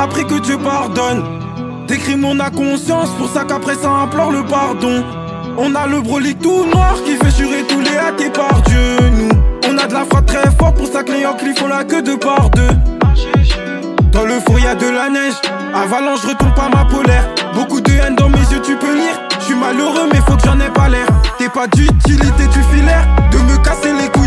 appris que Dieu pardonne. Des crimes on a conscience, pour ça qu'après ça implore le pardon. On a le brolic tout noir qui fait jurer tous les hâtés par Dieu. Nous, on a de la frappe très forte, pour ça que les Yankees font la queue de par deux. Dans le four y'a de la neige, avalanche je retourne pas ma polaire. Beaucoup de haine dans mes yeux tu peux lire. Je suis malheureux mais faut que j'en ai pas l'air. T'es pas d'utilité tu filaire de me casser les couilles.